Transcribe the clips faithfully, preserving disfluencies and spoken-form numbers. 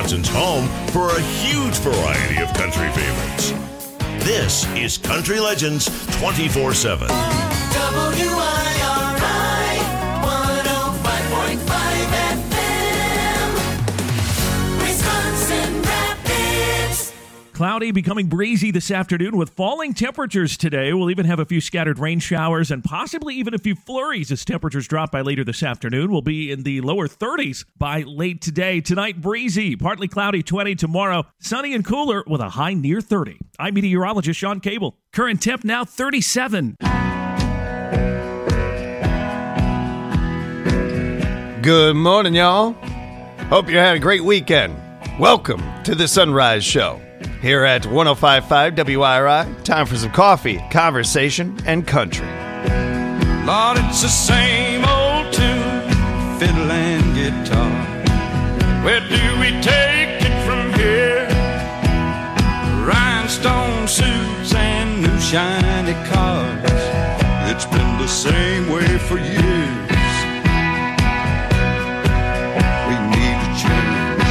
Wisconsin's home for a huge variety of country favorites. This is Country Legends twenty-four seven. W I R I one oh five point five F M, Wisconsin Rapids. Cloudy, becoming breezy this afternoon with falling temperatures today. We'll even have a few scattered rain showers and possibly even a few flurries as temperatures drop by later this afternoon. We'll be in the lower thirties by late today. Tonight, breezy, partly cloudy, twenty. Tomorrow, sunny and cooler with a high near thirty. I'm meteorologist Sean Cable. Current temp now thirty-seven. Good morning, y'all. Hope you had a great weekend. Welcome to the Sunrise Show. Here at one oh five point five W I R I, time for some coffee, conversation, and country. Lord, it's the same old tune, fiddle and guitar. Where do we take it from here? Rhinestone suits and new shiny cars. It's been the same way for years. We need to change.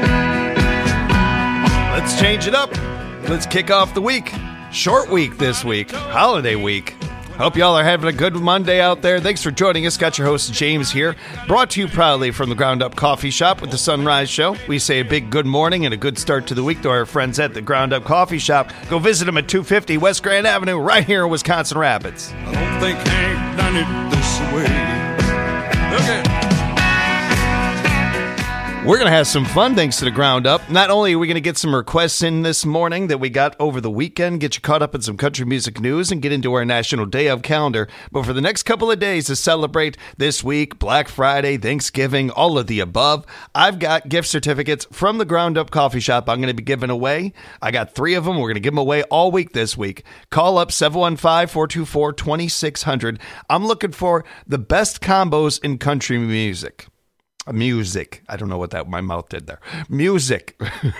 Let's change it up. Let's kick off the week. Short week this week. Holiday week. Hope y'all are having a good Monday out there. Thanks for joining us. Got your host, James, here. Brought to you proudly from the Ground Up Coffee Shop with the Sunrise Show. We say a big good morning and a good start to the week to our friends at the Ground Up Coffee Shop. Go visit them at two fifty West Grand Avenue right here in Wisconsin Rapids. I don't think Hank done it this way. Okay. We're going to have some fun thanks to the Ground Up. Not only are we going to get some requests in this morning that we got over the weekend, get you caught up in some country music news and get into our National Day of calendar, but for the next couple of days to celebrate this week, Black Friday, Thanksgiving, all of the above, I've got gift certificates from the Ground Up Coffee Shop I'm going to be giving away. I got three of them. We're going to give them away all week this week. Call up seven one five, four two four, two six zero zero. I'm looking for the best combos in country music. Music. I don't know what that my mouth did there. Music.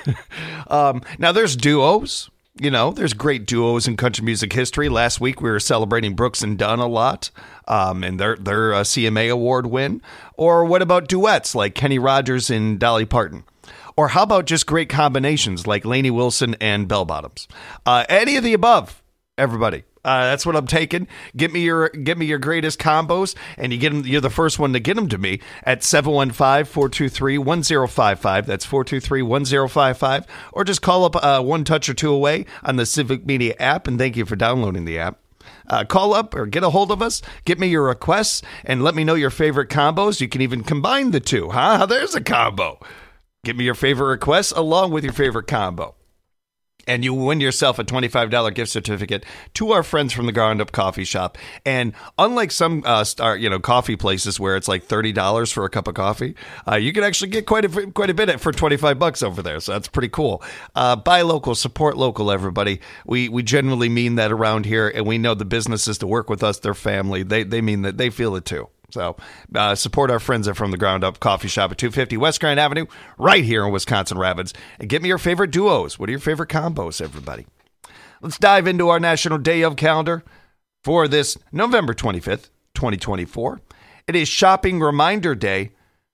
um, now, there's duos. You know, there's great duos in country music history. Last week, we were celebrating Brooks and Dunn a lot, um, and their their uh, C M A award win. Or what about duets like Kenny Rogers and Dolly Parton? Or how about just great combinations like Lainey Wilson and Bell Bottoms? Uh, any of the above, everybody. Uh, that's what I'm taking. Get me your get me your greatest combos, and you get them. You're the first one to get them to me at seven one five, four two three, one zero five five. That's four two three, one zero five five. Or just call up uh, one touch or two away on the Civic Media app, and thank you for downloading the app. Uh, call up or get a hold of us. Get me your requests, and let me know your favorite combos. You can even combine the two. Huh? There's a combo. Give me your favorite requests along with your favorite combo. And you win yourself a twenty-five dollars gift certificate to our friends from the Ground Up Coffee Shop. And unlike some uh, star, you know, coffee places where it's like thirty dollars for a cup of coffee, uh, you can actually get quite a quite a bit for twenty-five bucks over there. So that's pretty cool. Uh, buy local, support local, everybody. We we generally mean that around here, and we know the businesses to work with us, their family, they they mean that, they feel it too. So uh, support our friends at From the Ground Up Coffee Shop at two fifty West Grand Avenue, right here in Wisconsin Rapids. And get me your favorite duos. What are your favorite combos, everybody? Let's dive into our National Day of calendar for this November twenty-fifth, twenty twenty-four. It is Shopping Reminder Day.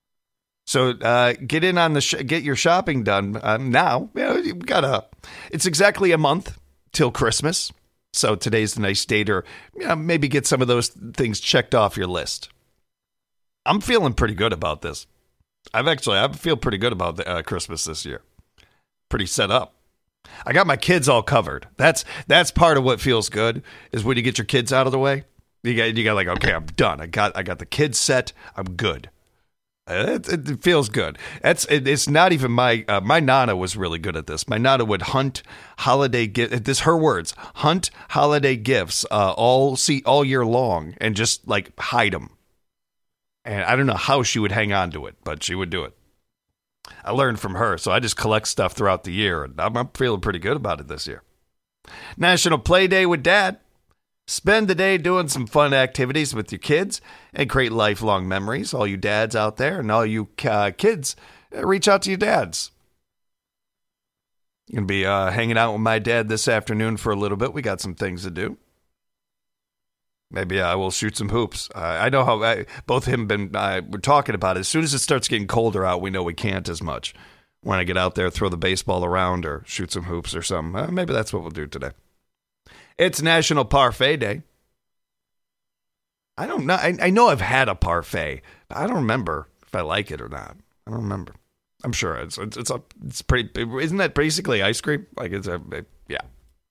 So uh, get in on the sh- get your shopping done um, now. You know, you've got a, it's exactly a month till Christmas. So today's the nice day to you know, maybe get some of those things checked off your list. I'm feeling pretty good about this. I've actually, I feel pretty good about the, uh, Christmas this year. Pretty set up. I got my kids all covered. That's that's part of what feels good is when you get your kids out of the way. You got you got like, okay, I'm done. I got I got the kids set. I'm good. It, it feels good. That's it, it's not even my uh, my Nana was really good at this. My Nana would hunt holiday gifts. This her words. Hunt holiday gifts uh, all see all year long and just like hide them. And I don't know how she would hang on to it, but she would do it. I learned from her, so I just collect stuff throughout the year, and I'm, I'm feeling pretty good about it this year. National Play Day with Dad. Spend the day doing some fun activities with your kids and create lifelong memories. All you dads out there and all you uh, kids, reach out to your dads. Going to be uh, hanging out with my dad this afternoon for a little bit. We got some things to do. Maybe I will shoot some hoops. Uh, I know how I, both him and I were talking about it. As soon as it starts getting colder out, we know we can't as much. when I get out there, throw the baseball around or shoot some hoops or something. Uh, maybe that's what we'll do today. It's National Parfait Day. I don't know. I, I know I've had a parfait, but I don't remember if I like it or not. I don't remember. I'm sure it's it's it's, a, it's pretty. Isn't that basically ice cream? Like it's a it, yeah.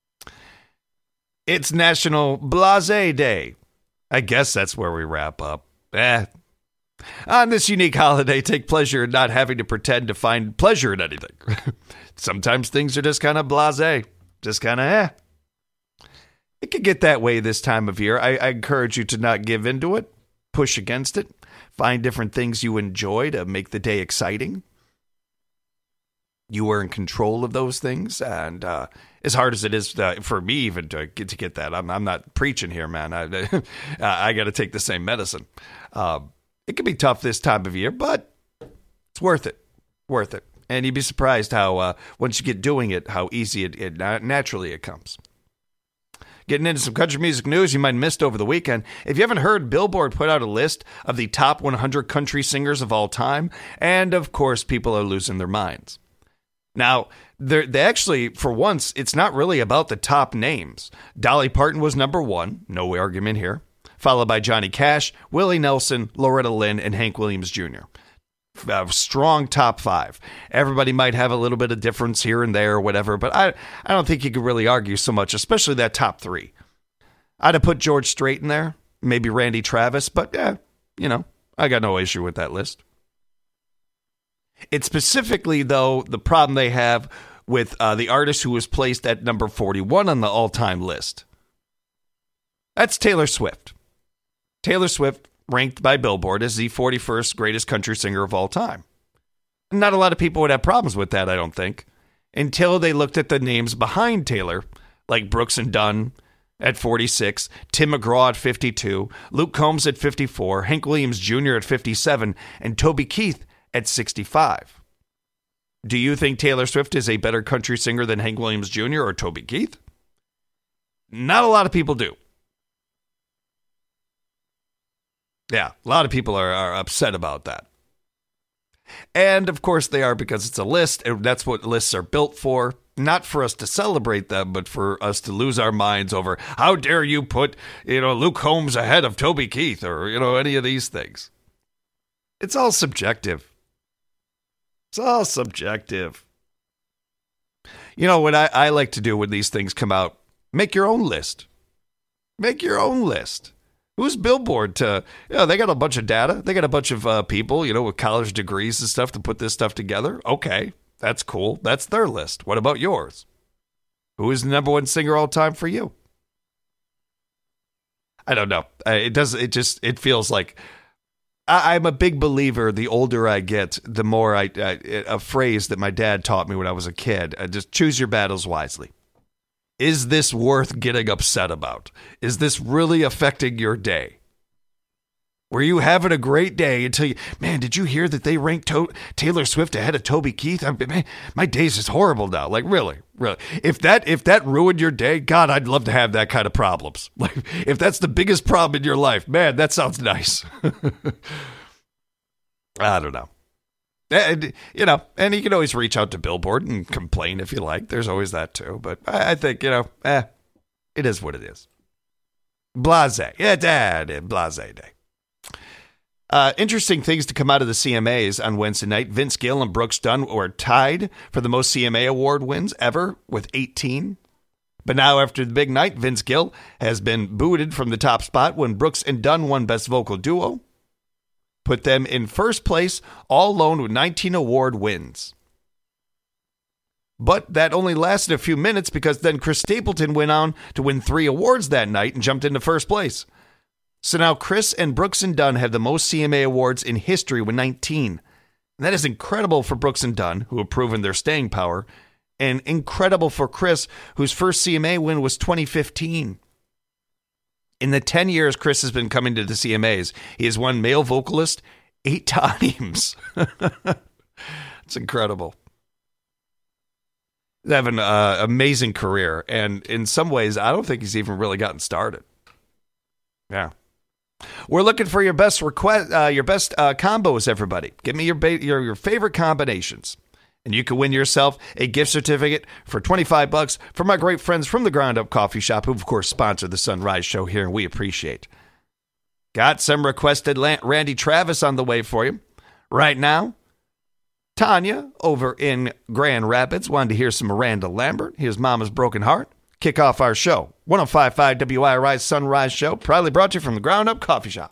It's National Blasé Day. I guess that's where we wrap up. Eh. On this unique holiday, take pleasure in not having to pretend to find pleasure in anything. Sometimes things are just kind of blasé, just kind of eh. It could get that way this time of year. I, I encourage you to not give into it, push against it, find different things you enjoy to make the day exciting. You are in control of those things, and uh, as hard as it is uh, for me even to get to get that, I'm, I'm not preaching here, man. I, I got to take the same medicine. Uh, it can be tough this time of year, but it's worth it, worth it. And you'd be surprised how uh, once you get doing it, how easy it, it naturally it comes. Getting into some country music news you might have missed over the weekend. If you haven't heard, Billboard put out a list of the top one hundred country singers of all time, and of course, people are losing their minds. Now, they actually, for once, it's not really about the top names. Dolly Parton was number one, no argument here, followed by Johnny Cash, Willie Nelson, Loretta Lynn, and Hank Williams Junior A strong top five. Everybody might have a little bit of difference here and there or whatever, but I, I don't think you could really argue so much, especially that top three. I'd have put George Strait in there, maybe Randy Travis, but yeah, you know, I got no issue with that list. It's specifically, though, the problem they have with uh, the artist who was placed at number forty-one on the all-time list. That's Taylor Swift. Taylor Swift ranked by Billboard as the forty-first greatest country singer of all time. Not a lot of people would have problems with that, I don't think, until they looked at the names behind Taylor, like Brooks and Dunn at forty-six, Tim McGraw at fifty-two, Luke Combs at fifty-four, Hank Williams Junior at fifty-seven, and Toby Keith at sixty-five. Do you think Taylor Swift is a better country singer than Hank Williams Junior or Toby Keith? Not a lot of people do. Yeah, a lot of people are, are upset about that. And, of course, they are because it's a list, and that's what lists are built for. Not for us to celebrate them, but for us to lose our minds over, how dare you put, you know, Luke Combs ahead of Toby Keith or, you know, any of these things. It's all subjective. It's all subjective. You know, what I, I like to do when these things come out, make your own list. Make your own list. Who's Billboard to, you know, they got a bunch of data. They got a bunch of uh, people, you know, with college degrees and stuff to put this stuff together. Okay, that's cool. That's their list. What about yours? Who is the number one singer all time for you? I don't know. It does. It just, it feels like, I, I'm a big believer. The older I get, the more I, I, a phrase that my dad taught me when I was a kid, I just choose your battles wisely. Is this worth getting upset about? Is this really affecting your day? Were you having a great day until you, man, did you hear that they ranked to- Taylor Swift ahead of Toby Keith? I mean, man, my day's just horrible now. Like, really, really. If that if that ruined your day, God, I'd love to have that kind of problems. Like, if that's the biggest problem in your life, man, that sounds nice. I don't know. And, you know, and you can always reach out to Billboard and complain if you like. There's always that too. But I, I think, you know, eh, it is what it is. Blasé. Yeah, dad. Blasé day. Uh, interesting things to come out of the C M As on Wednesday night. Vince Gill and Brooks Dunn were tied for the most C M A award wins ever with eighteen. But now after the big night, Vince Gill has been booted from the top spot when Brooks and Dunn won Best Vocal Duo. Put them in first place, all alone with nineteen award wins. But that only lasted a few minutes because then Chris Stapleton went on to win three awards that night and jumped into first place. So now Chris and Brooks and Dunn have the most C M A awards in history with nineteen. And that is incredible for Brooks and Dunn, who have proven their staying power, and incredible for Chris, whose first C M A win was twenty fifteen. In the ten years Chris has been coming to the C M As, he has won male vocalist eight times. It's incredible. He's having an amazing career, and in some ways, I don't think he's even really gotten started. Yeah. We're looking for your best request, uh, your best uh, combos, everybody. Give me your, ba- your your favorite combinations. And you can win yourself a gift certificate for twenty-five bucks from our great friends from the Ground Up Coffee Shop, who, of course, sponsor the Sunrise Show here, and we appreciate. Got some requested Randy Travis on the way for you. Right now, Tanya over in Grand Rapids wanted to hear some Miranda Lambert. Here's Mama's Broken Heart. Kick off our show. one oh five point five W I R I Sunrise Show, proudly brought to you from the Ground Up Coffee Shop.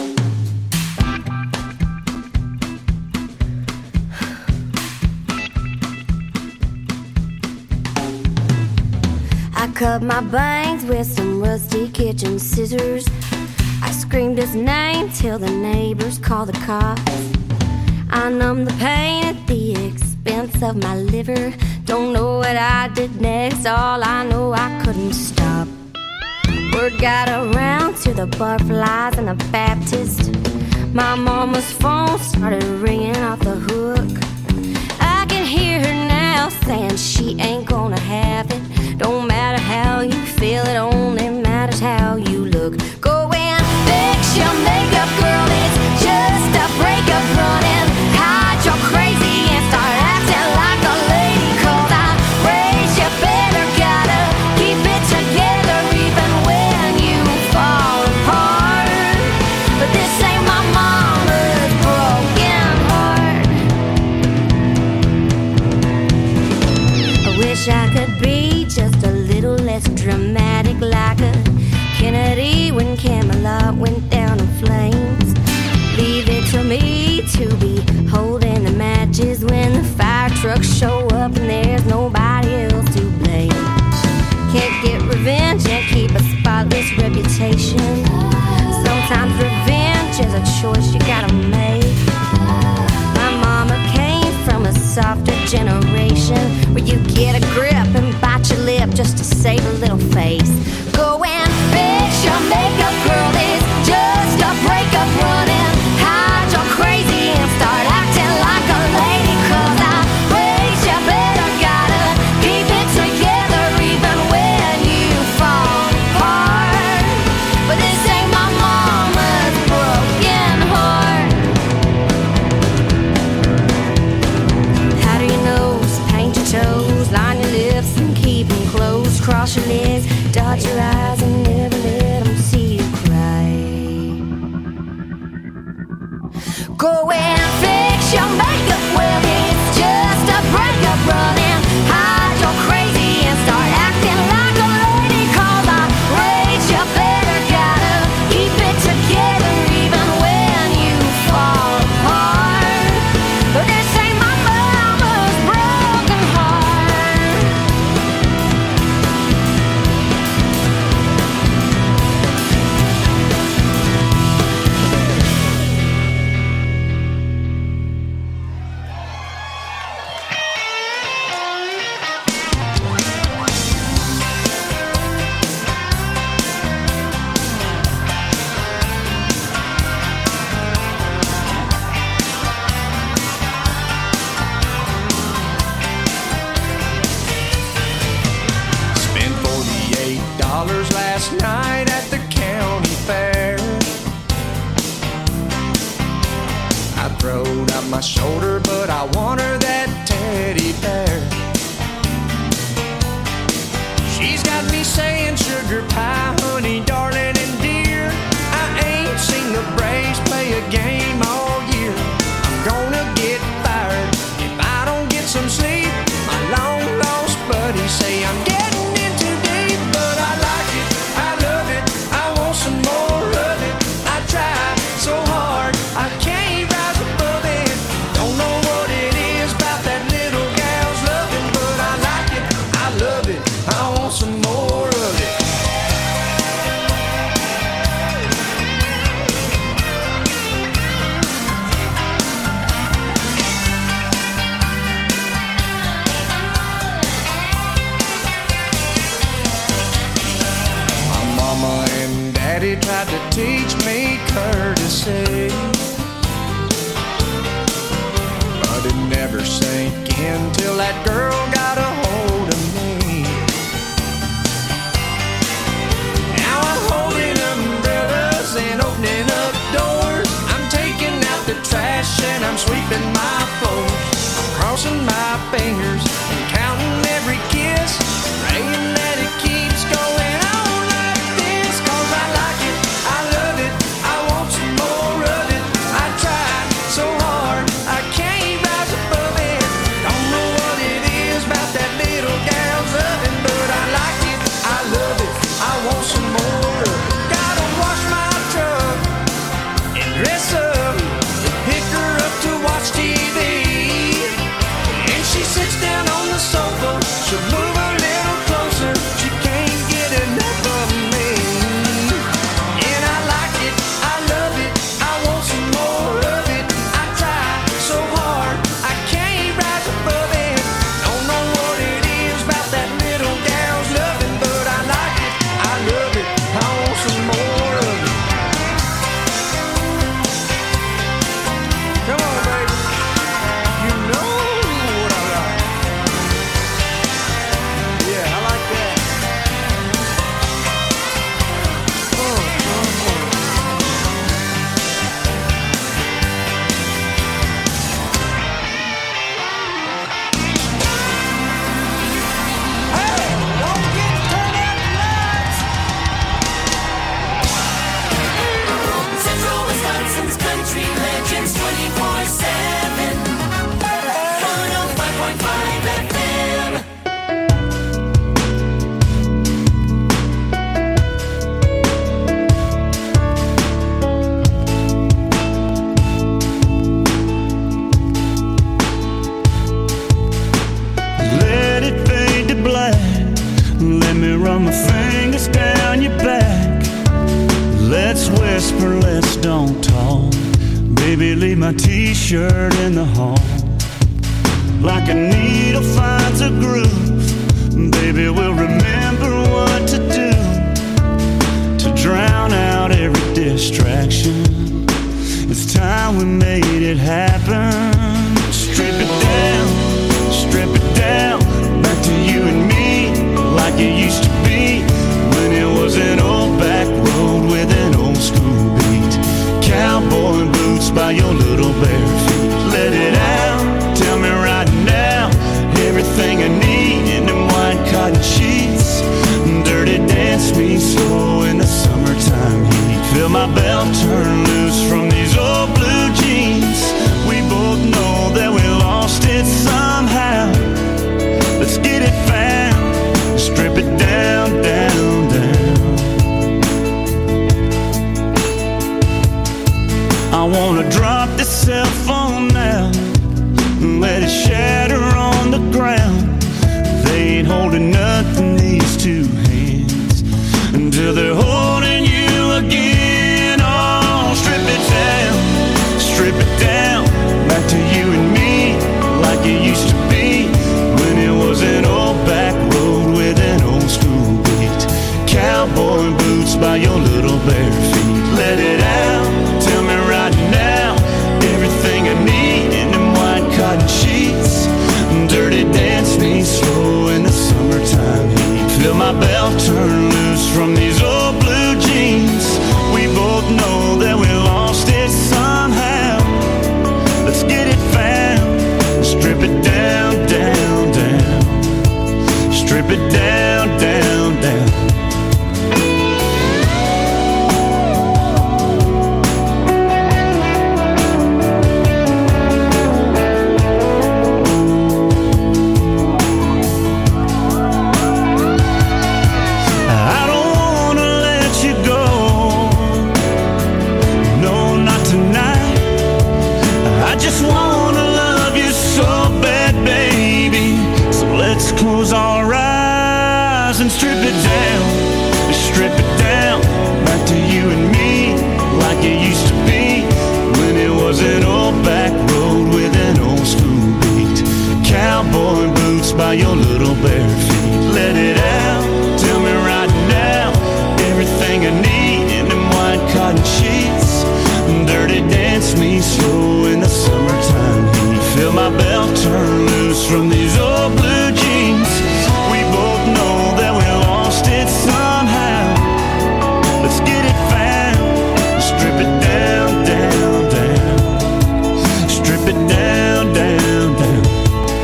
I cut my bangs with some rusty kitchen scissors. I screamed his name till the neighbors called the cops. I numbed the pain at the expense of my liver. Don't know what I did next, all I know I couldn't stop. Word got around to the butterflies and the Baptist. My mama's phone started ringing off the hook. I can hear her now saying she ain't gonna have it. Don't matter how you feel, it only matters how you look. Go and fix your makeup, girl, it's just a breakup. Run and hide your crazy and start acting like a lady. Cause I raised you better, gotta keep it together even when you fall apart. But this ain't my mama's broken heart. I wish I could be just a little less dramatic, like a Kennedy when Camelot went down in flames. Leave it to me to be holding the matches when the fire trucks show up and there's nobody else to blame. Can't get revenge and keep a spotless reputation. Sometimes revenge is a choice you gotta make. My mama came from a softer generation where you get a grip and bite your lip just to save a little face. Go and fix your makeup, girl, it's just a breakup. Run and hide your crazy and start acting like a lady. Cause I raised you better, gotta keep it together even when you fall apart. But this ain't my mama's broken heart. How do you know? Paint your toes, line your lips and keep them closed. Cross your legs, dot your eyes and never let them see you cry. Go and fix your makeup, well it's just a breakup. Run and hide your crazy and start acting like a lady. Cause I raised you better, gotta keep it together even when you fall apart. But this ain't my mama's broken heart. Spent forty-eight dollars last night at the county fair. I throwed out my shoulder, but I want her that teddy bear. She's got me saying sugar pie, honey, darling, and dear. I ain't seen the Braves play a game all year. I'm gonna get fired if I don't get some sleep. My long lost buddies say I'm getting in too deep, but I like it, I love it, I want some more of it. I try so hard, I can't rise above it. Don't know what it is about that little gal's loving, but I like it, I love it, I want some more of it. My mama and daddy tried to teach me courtesy, but it never sank in till that girl got a hold of me. Now I'm holding umbrellas and opening up doors. I'm taking out the trash and I'm sweeping my floors. I'm crossing my fingers and counting every kiss, praying that it keeps going on like this. Cause I like it, I love it, I want some more of it. I tried so hard, I can't rise above it. Don't know what it is about that little gal's loving, but I like it, I love it, I want some more of it. Gotta wash my truck and dress up and pick her up to watch T V. And she sits down on the sofa, she'll move a little closer, she can't get enough of me. And I like it, I love it, I want some more of it. I try so hard, I can't rise above it. Don't know what it is about that little gal's loving, but I like it, I love it, I want some more of it. Come on, baby, you know what I like. Yeah, I like that. Oh, oh, oh. Hey, don't get turned out nuts. Central Wisconsin's Country Legends twenty-four seven. one oh five point five F M. Let it fade to black. Let me run my fingers down your back. Let's whisper, let's don't talk. Baby, leave my t-shirt in the hall. Like a needle finds a groove, baby, we'll remember what to do to drown out every distraction. It's time we made it happen. Strip it down, strip it down, back to you and me, like it used to be when it was an old back road with an old school beat. Cowboy boots by your little bare feet. Let it out, tell me right now, everything I need in them white cotton sheets. Dirty dance me slow in the summertime heat. Feel my belt turn loose from these old blue jeans. We both know that we lost it somehow. Let's get it found, strip it down, down, down. I wanna drop this cell phone now and let it shatter on the ground. They ain't holding nothing, these two hands, until they're holding you again. Oh, strip it down, strip it down, back to you and me, like it used to be when it was an old back road with an old school beat. Cowboy boots by your little bare feet. Let it out, tell me right now, everything I need in them white cotton sheets. Dirty dance me slow in the summertime heat. Feel my belt turn loose from these old blue jeans. We both know that we lost it somehow. Let's get it found, strip it down, down, down. Strip it down, down, down. I don't wanna let you go. No, not tonight. I just wanna love you so bad, baby. So let's close our eyes and strip it down. Strip it down, back to you and me, like it used to be when it was an old back road with an old school beat. Cowboy boots by your little bare feet. Let it out, tell me right now, everything I need in them white cotton sheets. Dirty dance me slow in the summertime heat. Feel my belt turn loose from these old blue jeans. We both know that we lost it somehow. Let's get it found, strip it down, down, down. Strip it down, down, down.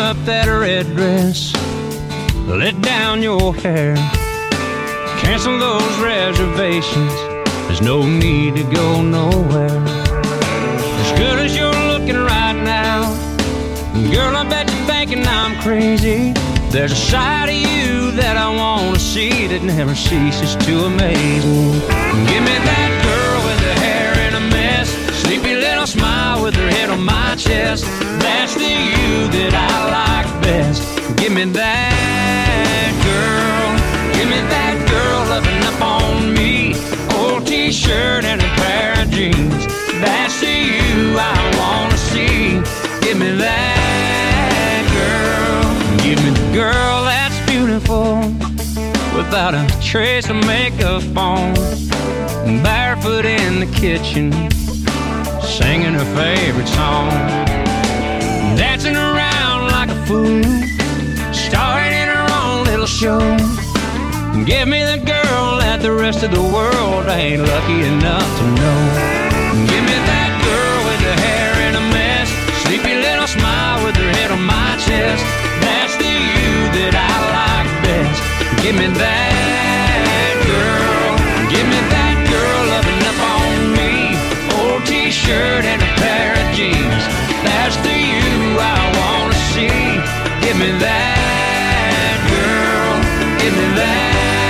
up that red dress, let down your hair, cancel those reservations. There's no need to go nowhere. As good as you're looking right now, girl, I bet you're thinking I'm crazy. There's a side of you that I want to see that never ceases to amaze me. Give me that girl with her hair in a mess, sleepy little smile with her head on my chest. That's the you that I like best. Give me that girl. Give me that girl loving up on me. Old t-shirt and a pair of jeans. That's the you I want to see. Give me that girl. Give me the girl that's beautiful, without a trace of makeup on, barefoot in the kitchen, singing her favorite song, dancing around like a fool, starring in her own little show. Give me the girl that the rest of the world ain't lucky enough to know. Give me that girl with her hair in a mess, sleepy little smile with her head on my chest. That's the you that I like best. Give me that girl. Give me that girl loving up on me. Old t-shirt and a pair of jeans. That's the you I want to see. Give me that girl. Give me that.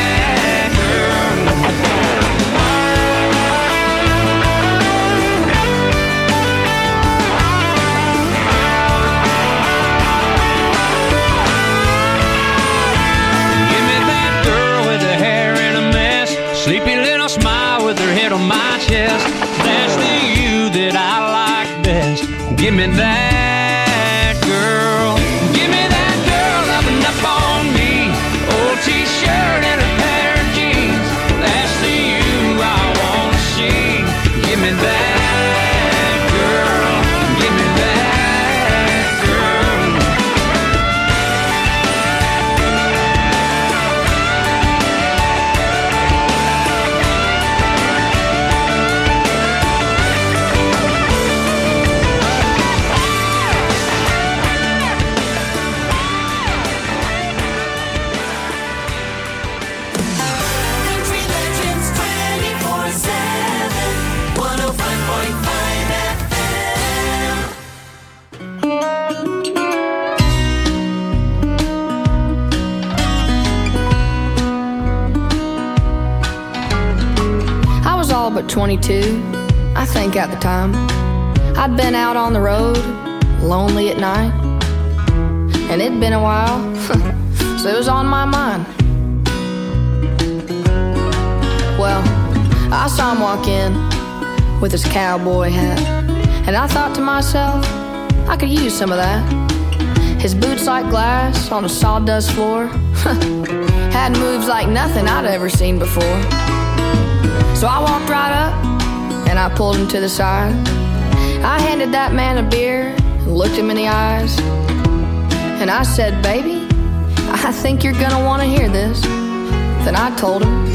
Sleepy little smile with her head on my chest. That's the you that I like best. Give me that girl. Give me that girl loving up on me. Old t-shirt and a pair of jeans. That's the you I want to see. Give me that girl. Give me that girl. But twenty-two, I think at the time. I'd been out on the road, lonely at night, and it'd been a while, so it was on my mind. Well, I saw him walk in with his cowboy hat, and I thought to myself, I could use some of that. His boots like glass on a sawdust floor had moves like nothing I'd ever seen before. So I walked right up, and I pulled him to the side. I handed that man a beer, and looked him in the eyes, and I said, baby, I think you're gonna want to hear this. Then I told him,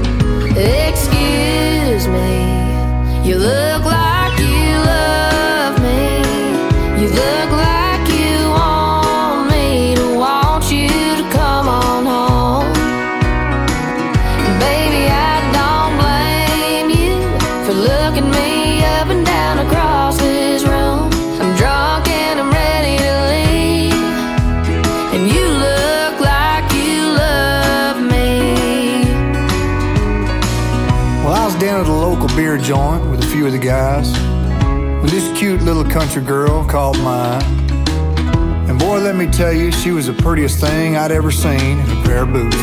excuse me, you look like you love me. You look like you want me to want you to come on home. And baby, I looking me up and down across this room. I'm drunk and I'm ready to leave, and you look like you love me. Well, I was down at a local beer joint with a few of the guys, when this cute little country girl caught my eye. And boy, let me tell you, she was the prettiest thing I'd ever seen in a pair of boots.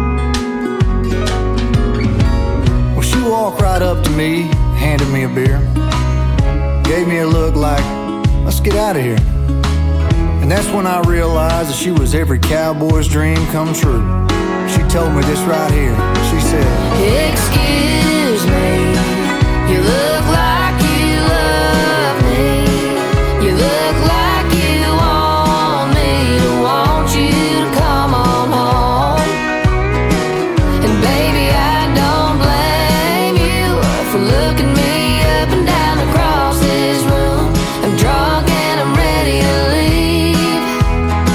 Well, she walked right up to me, handed me a beer, gave me a look like, let's get out of here. And that's when I realized that she was every cowboy's dream come true. She told me this right here. She said, excuse me, you look like you love me. You look like you want me to want you to come on home. And baby, I don't blame you for looking me up and down across this room. I'm drunk and I'm ready to leave,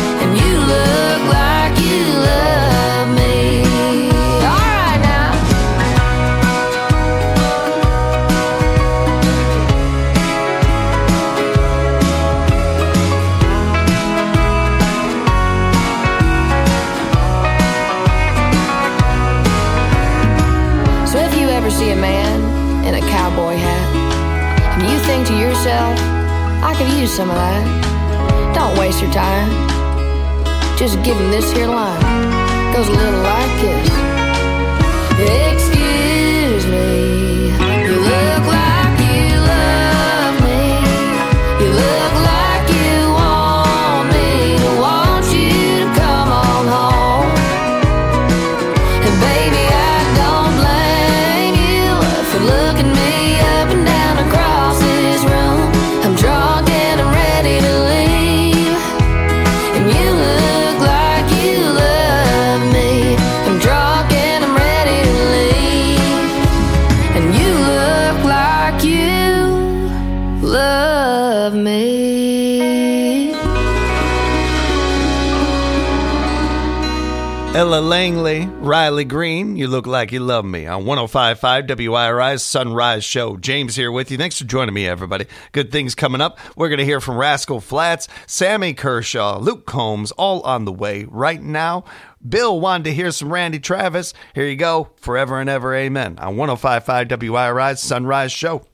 some of that. Don't waste your time. Just give him this here line. Goes a little like this. Excuse me, you look like you love me. You look like you want me to want you to come on home. And baby, I don't blame you for looking me up and down across this room. I'm drunk and I'm ready to leave, and you look like you love me. I'm drunk and I'm ready to leave, and you look like you love me. Ella Langley, Riley Green, you look like you love me on one oh five point five W I R I's Sunrise Show. James here with you. Thanks for joining me, everybody. Good things coming up. We're going to hear from Rascal Flatts, Sammy Kershaw, Luke Combs, all on the way right now. Bill wanted to hear some Randy Travis. Here you go. Forever and Ever, Amen on one oh five point five W I R I's Sunrise Show.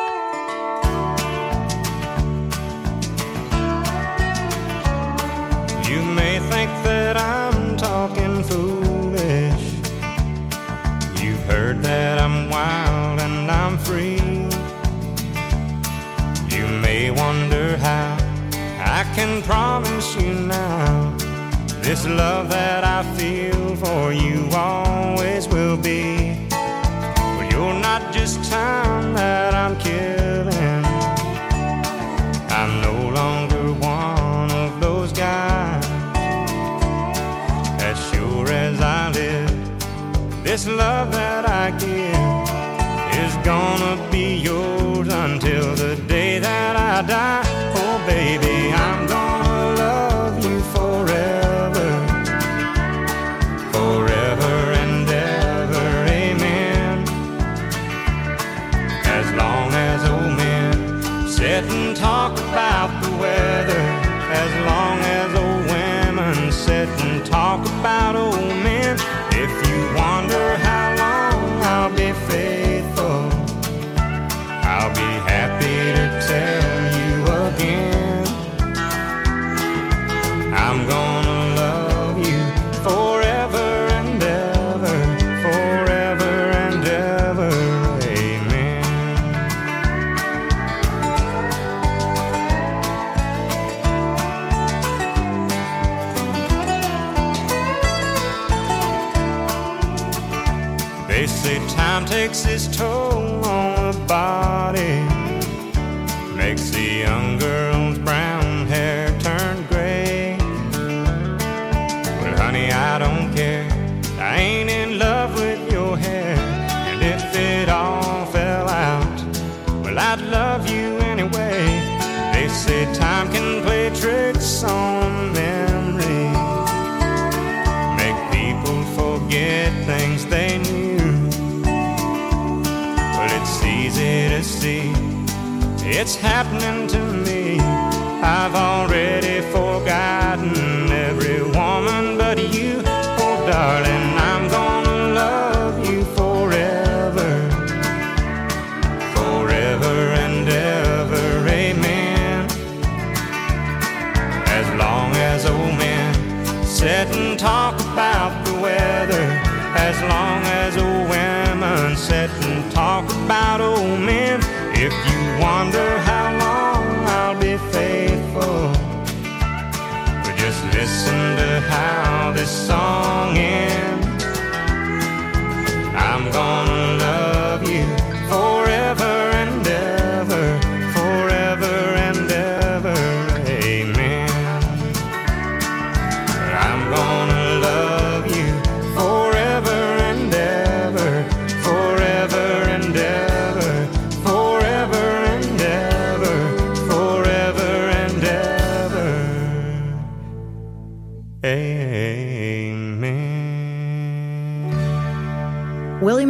You may think that I'm talking foolish. You've heard that I'm wild and I'm free. You may wonder how I can promise you now this love that I feel for you always will be. Well, you're not just time that I'm killing. I'm no longer one of those guys. As sure as I live, this love that I give is gonna be yours until the day that I die. Oh baby, I'm gonna love you forever, forever and ever, amen. As long as old men sit and talk about the weather, as long as old women sit and talk about old men. If you wonder how long I'll be faithful, I'll be happy to tell you again. I'm gonna love you forever and ever, forever and ever, amen. They say time takes its toll on the body, makes the young girl's brown hair turn gray. But honey, I don't care, I ain't in love with your hair. And if it all fell out, well, I'd love you anyway. They say time can play tricks on memory, make people forget things they knew. Well, it's easy to see, it's happening to me. I've already forgotten every woman but you. Oh darling, I'm gonna love you forever, forever and ever, amen. As long as old men sit and talk about the weather, as long as old women sit and talk about old men. If you wonder how long I'll be faithful, well, just listen to how this song ends. I'm gonna love you forever and ever, forever and ever, amen. I'm gonna love you forever and ever, forever and ever, forever and ever, forever and ever, amen.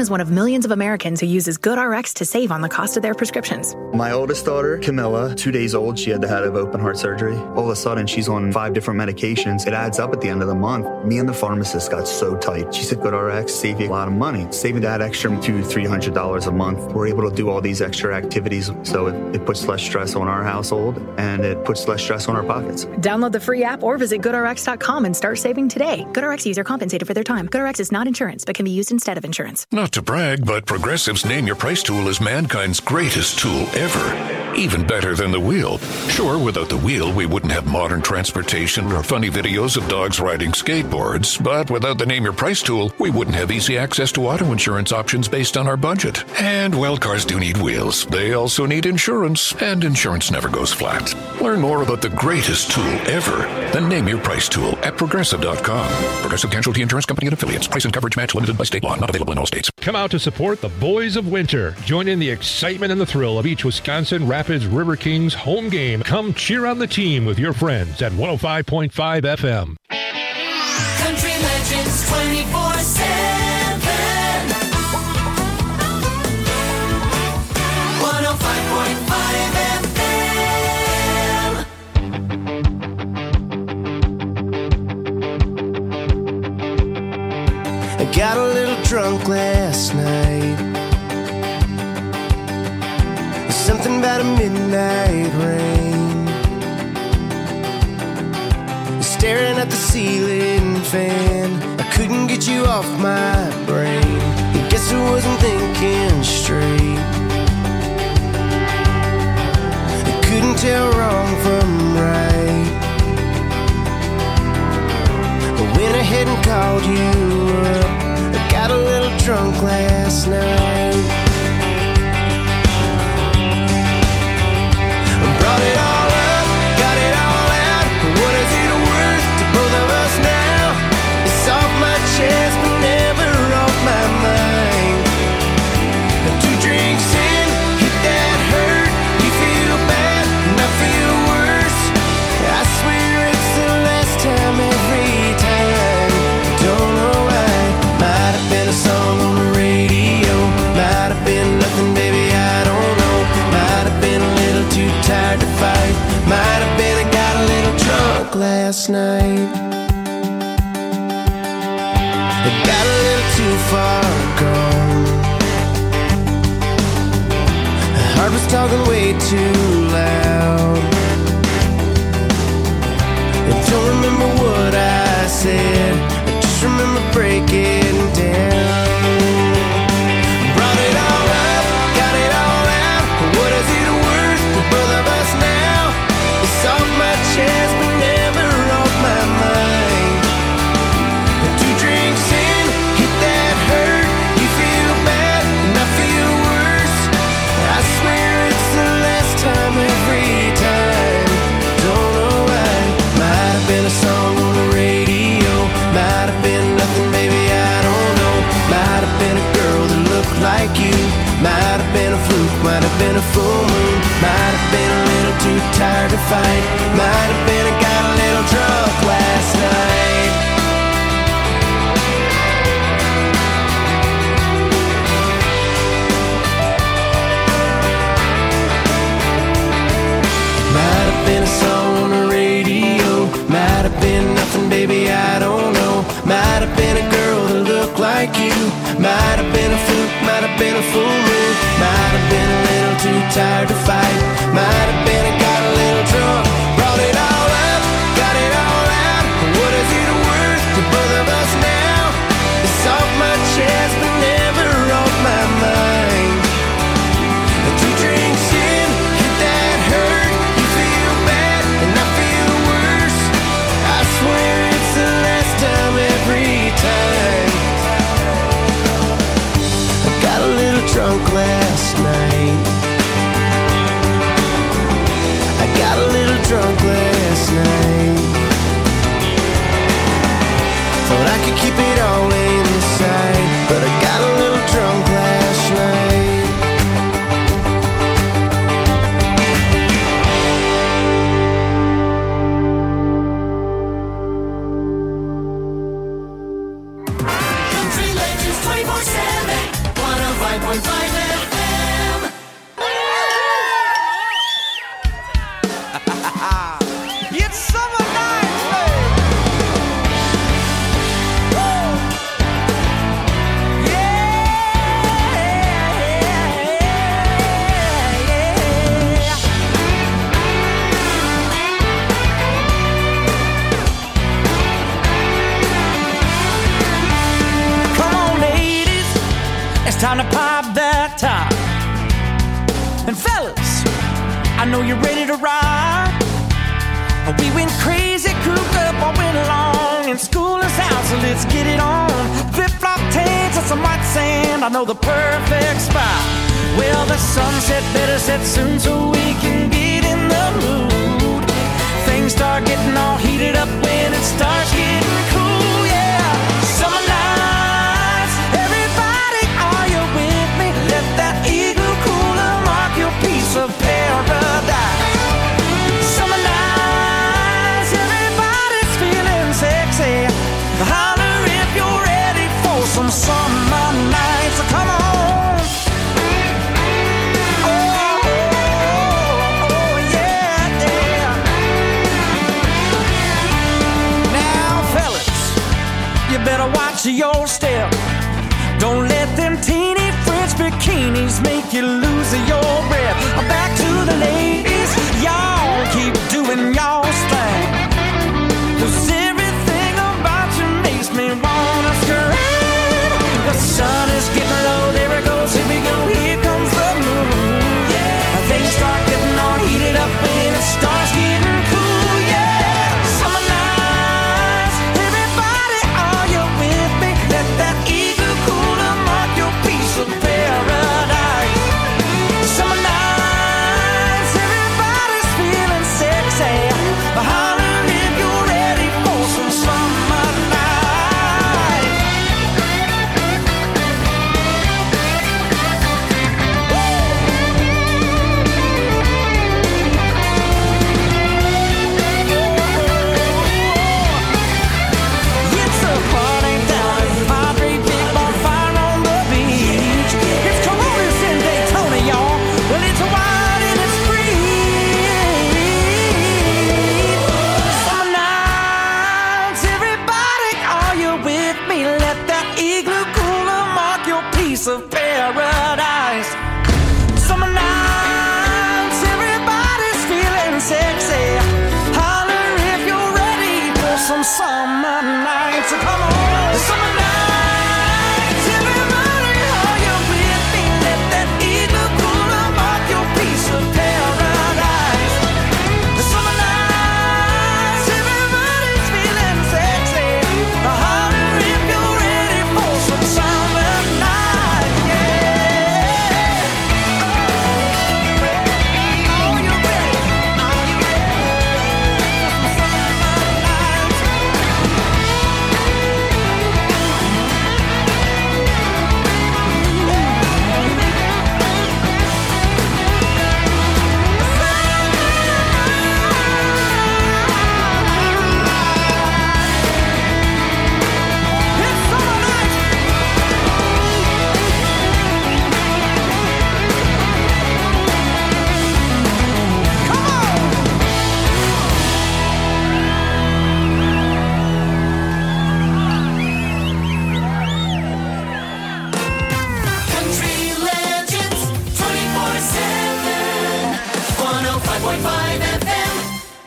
is one of millions of Americans who uses GoodRx to save on the cost of their prescriptions. My oldest daughter, Camilla, two days old, she had to have open heart surgery. All of a sudden, she's on five different medications. It adds up at the end of the month. Me and the pharmacist got so tight. She said, GoodRx, save you a lot of money. Saving that extra two, three hundred dollars a month. We're able to do all these extra activities, so it, it puts less stress on our household and it puts less stress on our pockets. Download the free app or visit good r x dot com and start saving today. GoodRx user compensated for their time. GoodRx is not insurance, but can be used instead of insurance. Not to brag, but Progressive's Name Your Price tool is mankind's greatest tool ever. Even better than the wheel. Sure, without the wheel, we wouldn't have modern transportation or funny videos of dogs riding skateboards. But without the Name Your Price tool, we wouldn't have easy access to auto insurance options based on our budget. And, well, cars do need wheels. They also need insurance, and insurance never goes flat. Learn more about the greatest tool ever, the Name Your Price tool at progressive dot com. Progressive Casualty Insurance Company and Affiliates. Price and coverage match limited by state law. Not available in all states. Come out to support the Boys of Winter. Join in the excitement and the thrill of each Wisconsin Rapids River Kings home game. Come cheer on the team with your friends at one oh five point five F M. Country Legends twenty-four seven. one oh five point five F I got a little drunk last night. Something about a midnight rain. Staring at the ceiling fan, I couldn't get you off my brain. I guess I wasn't thinking straight. I couldn't tell wrong from right. I went ahead and called you up. I got a little drunk last night. Brought it all up, got it all out. What is it worth to both of us now? It's off my chest, but never off my mind. Two drinks in, hit that hurt. You feel bad, and I feel worse. I swear it's the last time every time. Don't know why. Might have been a song on the radio. Might have been nothing, baby, I don't know. Might have been a little too tired to fight. Might have been I got a little drunk last night. I got a little too far gone. My heart was talking way too loud. I don't remember what I said. I just remember breaking down. Brought it all up, got it all out. What is it worth to both of us now? It's off my chest, but never off my mind. Two drinks in, hit that hurt. You feel bad, and I feel worse. I swear it's the last time every time. Don't know why. Might have been a song on the radio. Might have been nothing, baby, I don't know. Might have been a girl that looked like you. Might have been a fluke, might have been a full moon. Might have been a little too tired to fight. Might have been I got a little drunk last night. Might have been a song on the radio. Might have been nothing, baby, I don't know. Might have been a girl that looked like you. Might have been a fluke, might have been a full moon. Might have been a little too tired to fight. Might have been I got a little drunk. Brought it all up, got it all out. What is it worth to both of us now? It's off my chest, but never off my mind. Two drinks in, hit that hurt. You feel bad, and I feel worse. I swear it's the last time every time. I got a little drunk last night. I got a little drunk last night. Thought I could keep it all inside, but I got a little drunk last night. Country Legends twenty-four seven. time to pop that top. And fellas, I know you're ready to ride. We went crazy, cooped up all winter long, and school is out, so let's get it on. Flip-flop tanks and some white sand, I know the perfect spot. Well, the sunset better set soon so we can get in the mood. Things start getting all heated up when it starts getting cool, yeah. Summer nights, everybody, are you with me? Let that igloo cooler mark your piece of paradise. Summer nights, everybody's feeling sexy. Holler if you're ready for some summer nights. Come on. Better watch your step. Don't let them teeny French bikinis make you lose your breath. Back to the ladies, y'all keep doing y'all's thing. 'Cause everything about you makes me wanna scream. The sun is getting low, there it goes, here we go, here comes the moon. Yeah, things start getting all heated up when it starts getting cool. Yeah, summer nights, everybody, are you with me? Let that igloo cooler mark your piece of paradise. Summer nights, everybody's feeling sexy. Holler if you're ready for some summer night. It's a party down at Padre, big bonfire on the beach. It's Coronas in Daytona, y'all. Well, it's wide and it's free. Summer nights, everybody, are you with me? Let that igloo cooler mark your piece of paradise. Summer nights, everybody's feeling sexy. Holler if you're ready for some summer nights. Come on. Summer nights, everybody, are you with me? Let that igloo cooler mark your piece of paradise. Summer nights, everybody's feeling sexy. Holler if you're ready for some summer nights. Yeah. Are you ready? Are you ready for some summer nights? Country Legends twenty-four seven, one oh five point five F M.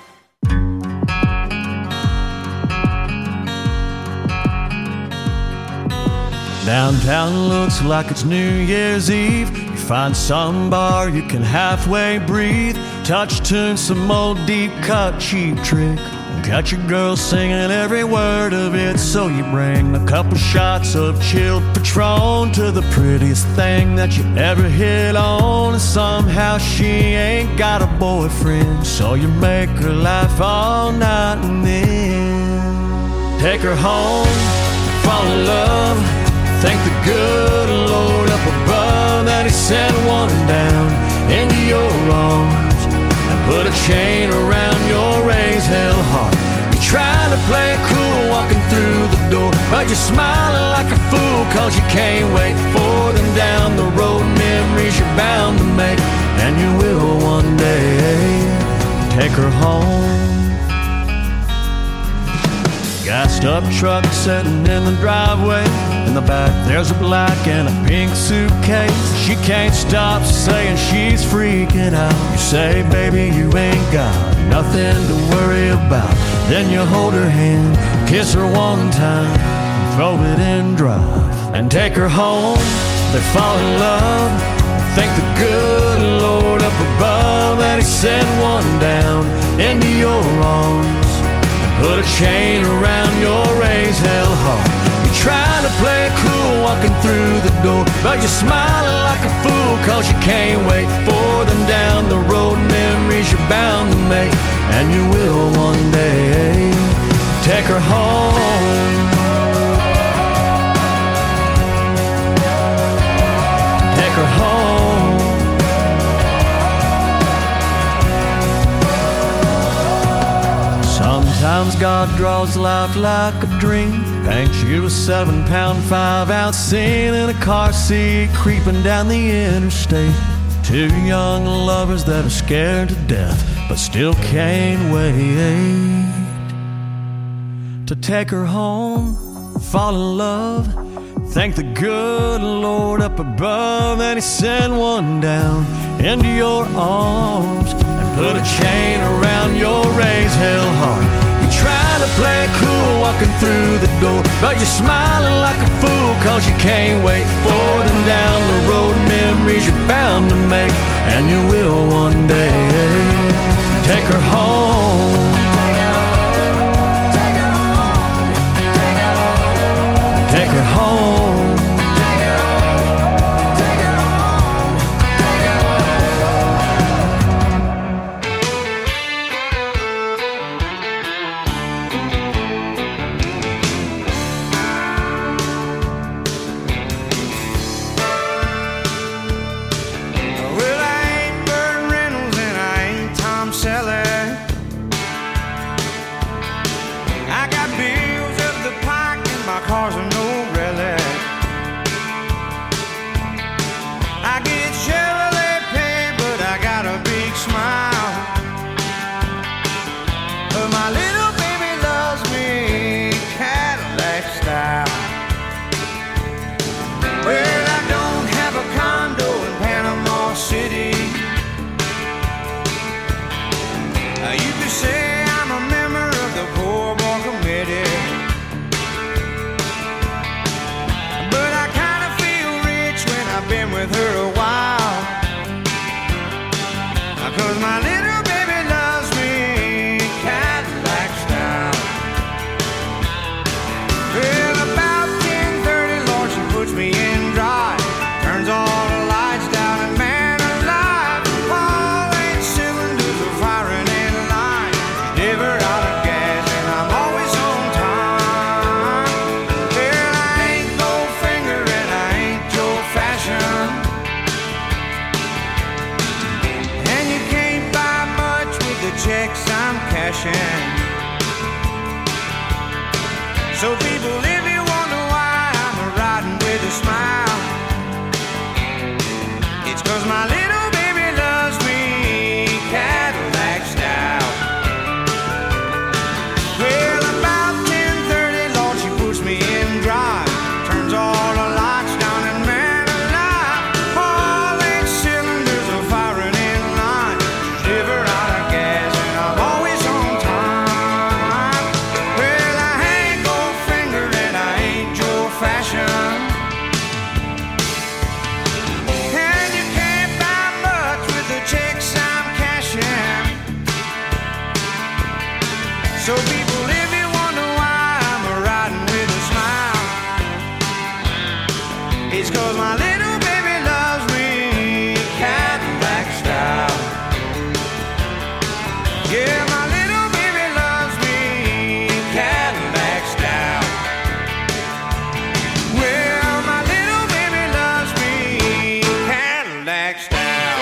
Downtown looks like it's New Year's Eve. You find some bar you can halfway breathe. Touch tune, some old deep cut cheap trick. Got your girl singing every word of it. So you bring a couple shots of chilled Patron to the prettiest thing that you ever hit on. And somehow she ain't got a boyfriend, so you make her laugh all night and then take her home, fall in love. Thank the good Lord up above that He sent one down into your arms and put a chain around your raised hell heart. You're trying to play it cool walking through the door, but you're smiling like a fool cause you can't wait for them down the road. Memories you're bound to make, and you will one day take her home. Gassed up truck sitting in the driveway. In the back there's a black and a pink suitcase. She can't stop saying she's freaking out. You say, baby, you ain't got nothing to worry about. Then you hold her hand, kiss her one time, throw it in drive, and take her home, they fall in love. Thank the good Lord up above that He sent one down into your arms and put a chain around your raised hell heart. You're trying to play it cool walking through the door, but you're smiling like a fool cause you can't wait for them down the road. Memories you're bound to make, and you will one day. Take her home. Take her home. Sometimes God draws life like a dream, paints you a seven pound, five ounce scene in a car seat creeping down the interstate. Two young lovers that are scared to death but still can't wait to take her home, fall in love. Thank the good Lord up above that He sent one down into your arms and put a chain around your raised hell heart. You're trying to play it cool walking through the door, but you're smiling like a fool cause you can't wait for them down the road. Memories you're bound to make, and you will one day. Take her home. Take her home. Well, I ain't Burt Reynolds and I ain't Tom Selleck. I got bills up the pike and my car's a no relic. I get Chevrolet pay, but I got a big smile. But my little baby loves me Cadillac style. Well, I don't have a condo in Panama City. Uh, you could say I'm a member of the Poor Boy Committee. But I kind of feel rich when I've been with her a while. Uh, Cause my little baby loves me Cadillac style. Well, about ten thirty, Lord, she puts me in drive, turns all the lights down, and man alive, all eight cylinders are firing in line. Never out of gas, and I'm always on time. Well, I ain't Goldfinger and I ain't Joe Fashion, and you can't buy much with the checks I'm cashing. So people, if you wonder why I'm riding with a smile, it's cause my little baby loves me Cadillac style. Well, about ten thirty, Lord, she puts me in drive, turns all the lights down, and man alive, all eight cylinders are firing in line. Never out of gas, and I'm always on time. Well, I ain't Goldfinger and I ain't Joe Fashion, and you can't buy much with the checks I'm cashing. So people, if you wonder why I'm riding with a smile, it's cause my little baby loves me Cadillac style. Yeah, my little baby loves me Cadillac style. Well, my little baby loves me Cadillac style.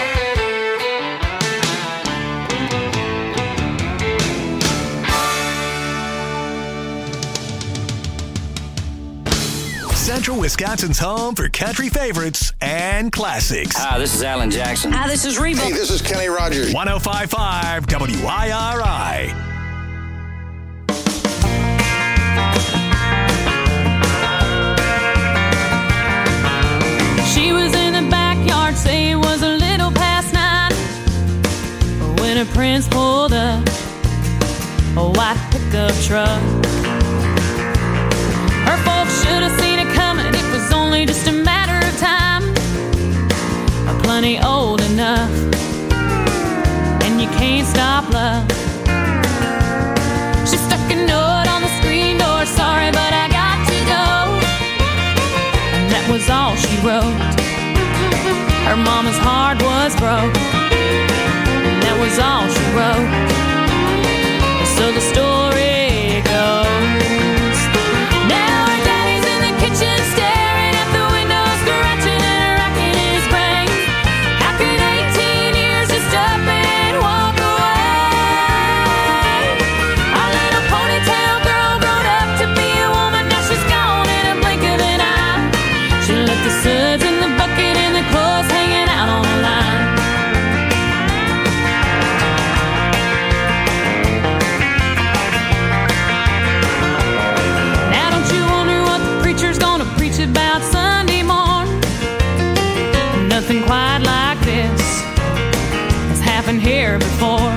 Central Wisconsin's home for country favorites and classics. Hi, this is Alan Jackson. Hi, this is Reba. Hey, this is Kenny Rogers. one oh five point five W I R I. She was in the backyard, say it was a little past nine, when her prince pulled up a white pickup truck. Her folks should have seen it coming, it was only just a matter of time. plenty old enough, and you can't stop love. She stuck a note on the screen door, sorry, but I got to go. And that was all she wrote. Her mama's heart was broke, and that was all she wrote. So the story goes. Now her daddy's in the kitchen staring at the window, scratching and racking his brain. How could eighteen years just up and walk away? Our little ponytail girl grown up to be a woman, now she's gone in a blink of an eye. She left the suds in the bucket and the clothes hanging out on the line. Now don't you wonder what the preacher's gonna preach about Sunday morn? Nothing quite like this has happened here before.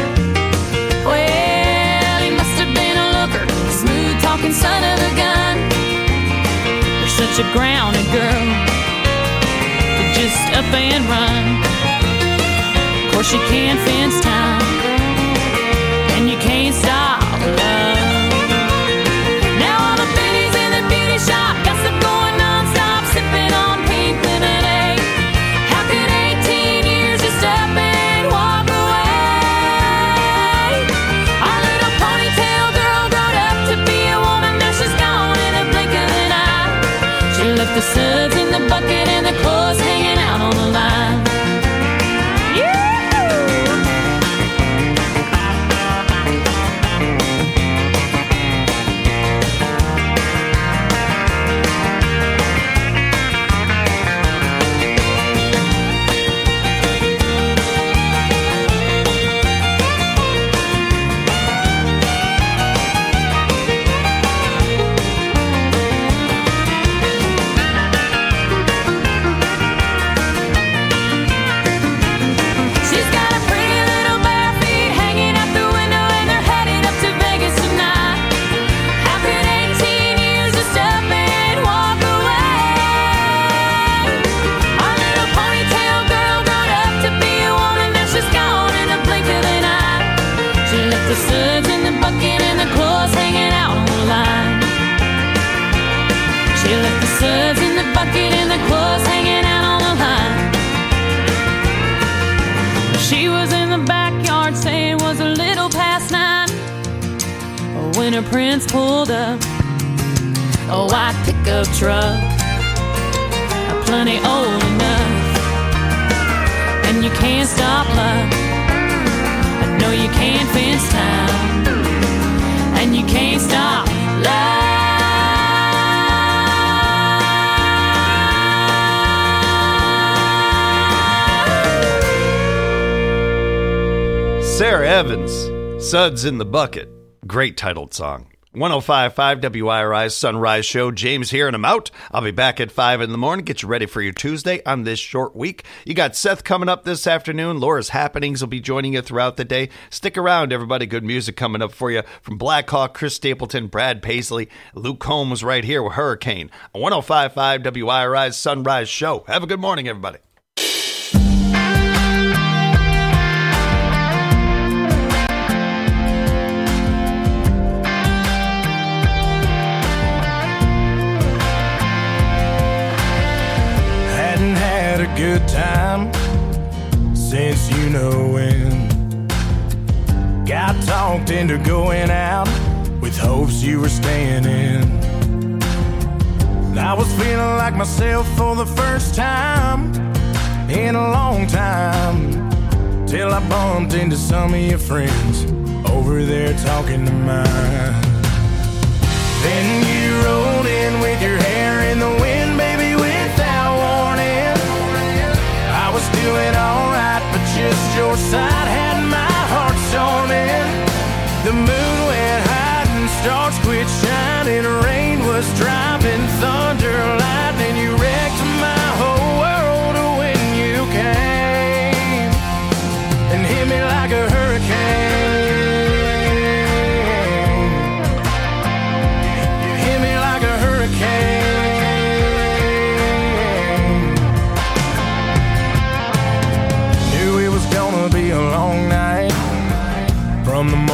Well, he must have been a looker, smooth talking son of a gun. You're such a grounded girl to just up and run. Of course you can't fence time, and you can't stop love. Now all the biddies in the beauty shop gossip going non-stop, sipping on pink lemonade. How could eighteen years just up and walk away? Our little ponytail girl grown up to be a woman, now she's gone in a blink of an eye. She left the suds in the bucket and the clothes hanging out on the line. She's got a pretty little bare feet hanging out the window, and they're headed up to Vegas tonight. How could eighteen years just up and walk away? Our little ponytail girl grown up to be a woman, now she's gone in a blink of an eye. She left the suds in the bucket and the clothes hanging out on the line. She left the suds in the bucket and the clothes hanging out on the line. She was in the backyard saying it was a little past nine when her prince pulled up a white pickup truck, plenty old enough, and you can't stop love. No, you can't fence time, and you can't stop love. Sarah Evans, Suds in the Bucket. Great titled song. one oh five point five W I R I's Sunrise Show. James here, and I'm out. I'll be back at five in the morning. Get you ready for your Tuesday on this short week. You got Seth coming up this afternoon. Laura's Happenings will be joining you throughout the day. Stick around, everybody. Good music coming up for you from Black Hawk, Chris Stapleton, Brad Paisley, Luke Combs right here with Hurricane on one oh five point five W I R I's Sunrise Show. Have a good morning, everybody. Good time since you know when. Got talked into going out with hopes you were staying in. I was feeling like myself for the first time in a long time, till I bumped into some of your friends over there talking to mine. Then you rolled in with your hair in the wind, baby, without warning. I was doing alright, but just your side had my heart storming. The moon went high and stars quit shining. Rain was dropping, thunder, lightning. You wrecked my whole world when you came and hit me like a hurricane. You hit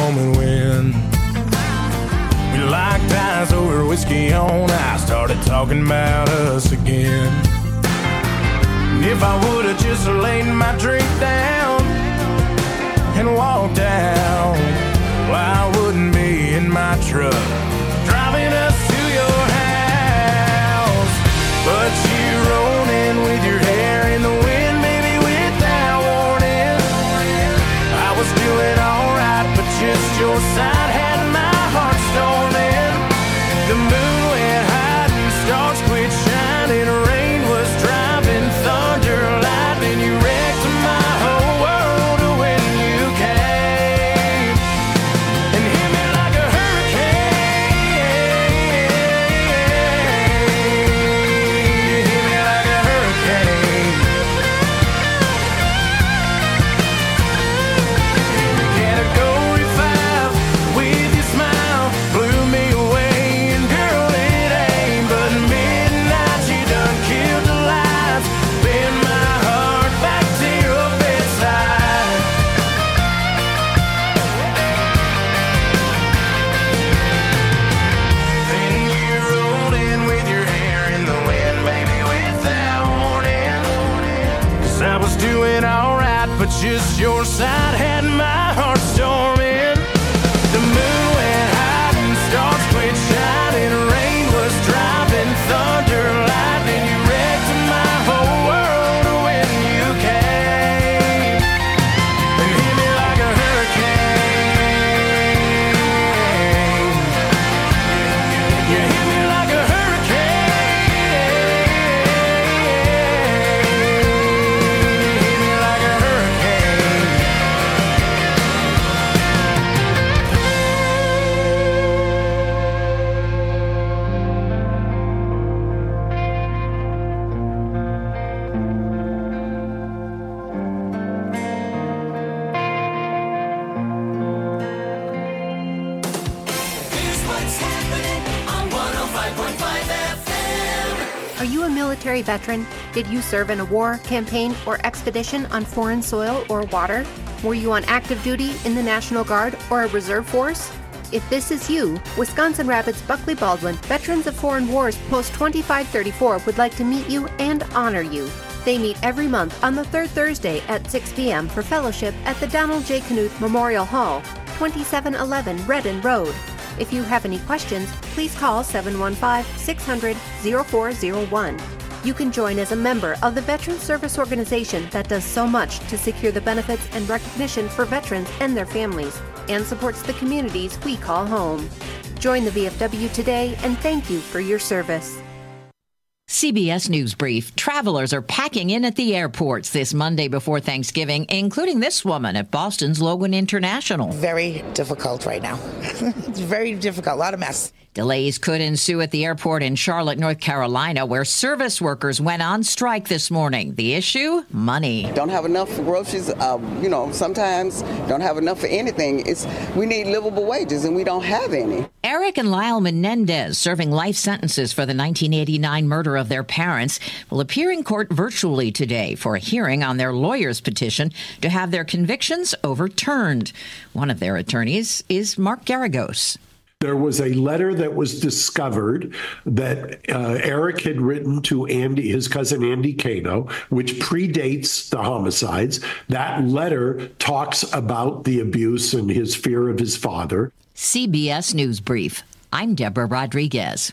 moment when we locked eyes over whiskey on ice, started talking about us again. And if I would've just laid my drink down and walked out, well, I wouldn't be in my truck driving us to your house. But you rolled in with your hair in the wind, maybe without warning. I was doing alright, but just your side had my heart storming. The moon went high and stars quit shining. Rain was driving, thunder, lightning. You wrecked my whole world when you came and hit me like a hurricane. You hit me like a hurricane. Category five with your smile blew me away, and girl, it ain't but midnight. You done killed the lights, bend my heart back to your bedside. Then you rolled in with your hair in the wind, maybe without warning. 'Cause I was doing alright, but just your side had my heart storming. The moon went high and stars quit shining. Rain was driving, thunder, lightning. You wrecked my whole world when you came and hit me like a hurricane. You hit me like a hurricane. Hit me like a hurricane. Here's what's happening on one oh five point five F M. Are you a military veteran? Did you serve in a war, campaign, or expedition on foreign soil or water? Were you on active duty in the National Guard or a reserve force? If this is you, Wisconsin Rapids Buckley Baldwin Veterans of Foreign Wars Post twenty-five thirty-four would like to meet you and honor you. They meet every month on the third Thursday at six p.m. for fellowship at the Donald J. Knuth Memorial Hall, twenty-seven eleven Redden Road. If you have any questions, please call seven one five, six hundred, oh four oh one. You can join as a member of the Veterans Service Organization that does so much to secure the benefits and recognition for veterans and their families, and supports the communities we call home. Join the V F W today, and thank you for your service. C B S News Brief. Travelers are packing in at the airports this Monday before Thanksgiving, including this woman at Boston's Logan International. Very difficult right now. It's very difficult. A lot of mess. Delays could ensue at the airport in Charlotte, North Carolina, where service workers went on strike this morning. The issue? Money. Don't have enough for groceries. Uh, you know, sometimes don't have enough for anything. It's we need livable wages, and we don't have any. Eric and Lyle Menendez, serving life sentences for the nineteen eighty-nine murder of their parents, will appear in court virtually today for a hearing on their lawyer's petition to have their convictions overturned. One of their attorneys is Mark Garagos. There was a letter that was discovered that uh, Eric had written to Andy, his cousin Andy Cano, which predates the homicides. That letter talks about the abuse and his fear of his father. C B S News Brief. I'm Deborah Rodriguez.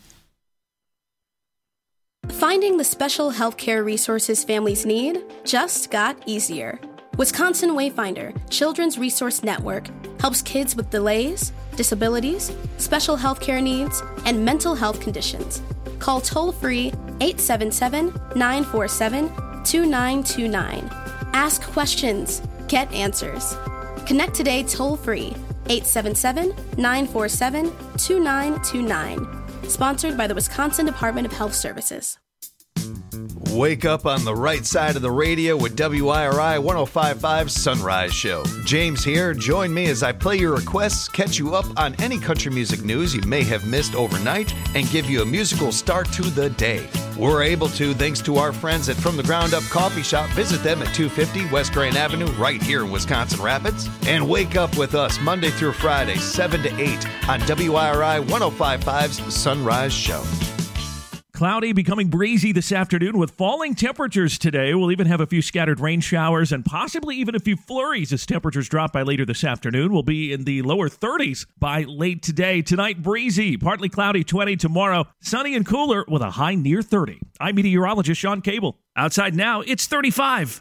Finding the special healthcare resources families need just got easier. Wisconsin Wayfinder Children's Resource Network helps kids with delays, disabilities, special healthcare needs, and mental health conditions. Call toll-free eight seven seven, nine four seven, two nine two nine. Ask questions. Get answers. Connect today toll-free eight seven seven, nine four seven, two nine two nine. Sponsored by the Wisconsin Department of Health Services. Wake up on the right side of the radio with W I R I one oh five point five Sunrise Show. James here. Join me as I play your requests, catch you up on any country music news you may have missed overnight, and give you a musical start to the day. We're able to thanks to our friends at From the Ground Up Coffee Shop. Visit them at two fifty West Grand Avenue right here in Wisconsin Rapids. And wake up with us Monday through Friday, seven to eight on W I R I one oh five point five's Sunrise Show. Cloudy, becoming breezy this afternoon with falling temperatures today. We'll even have a few scattered rain showers and possibly even a few flurries as temperatures drop by later this afternoon. We'll be in the lower thirties by late today. Tonight, breezy, partly cloudy, twenty. Tomorrow, sunny and cooler with a high near thirty. I'm meteorologist Sean Cable. Outside now, it's thirty-five.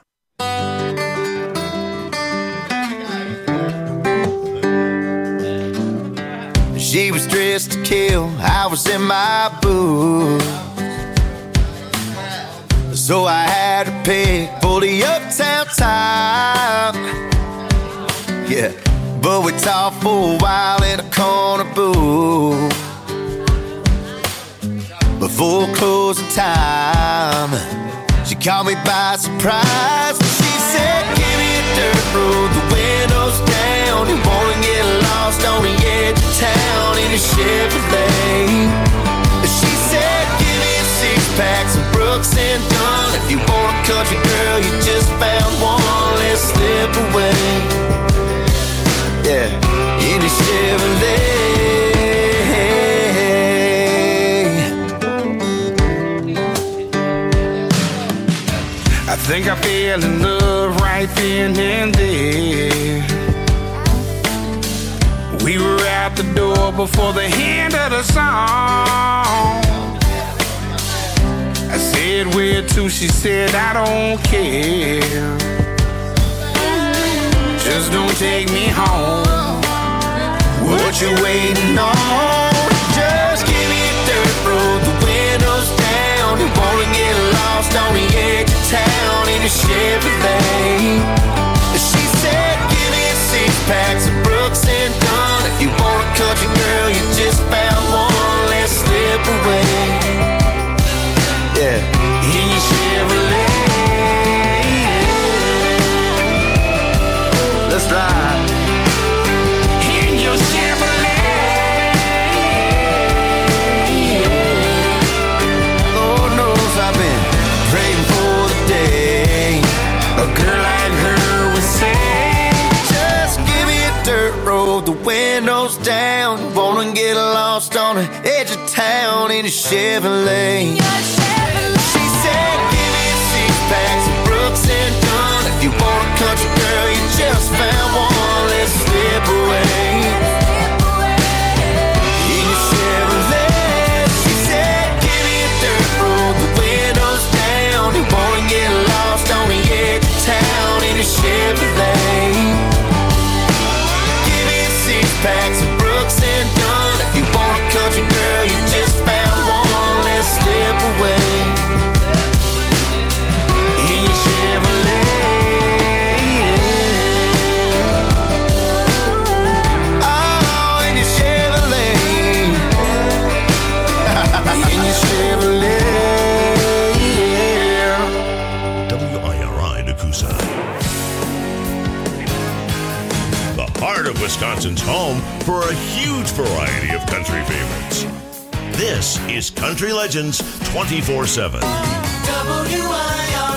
She was dressed to kill, I was in my boots. So I had to pick for the uptown time. Yeah, but we talked for a while in a corner booth before closing time. She caught me by surprise. She said, give me a dirt road, the windows down. You wanna get lost on the edge of town in a Chevrolet. She said, give me a six pack, some Brooks and Dunn. If you want a country girl, you just found one. Let's slip away. Yeah, in a Chevrolet. I think I fell in love right then and there. We were out the door before the end of the song. I said, where to? She said, I don't care. Just don't take me home. What you waiting on? Just give me a dirt road, the windows down. You wanna get lost on the edge of town in a Chevrolet. She said, give me a six pack, some Brooks and Dunn. If you want a country girl, you just found one. Let's slip away. Yeah, in your Chevrolet. Let's ride. In your Chevrolet. Lord knows I've been praying for the day a girl like her would say, just give me a dirt road, the windows down. Wanna get lost on the edge of town in a Chevrolet. She said, give me a six pack, some Brooks and Dunn. If you want a country girl, you just found one. Let's slip away. In your Chevrolet. She said, give me a dirt road, the windows down. You wanna get lost on the edge of town in a Chevrolet. Give me a six pack, some Brooks and Dunn. If you want a country girl, you just found one. Let's slip away. In your Chevrolet. Oh, in your Chevrolet. In your Chevrolet. W I R I Nakusa. The heart of Wisconsin's home for a huge variety of country favorites. This is Country Legends twenty-four seven. W I R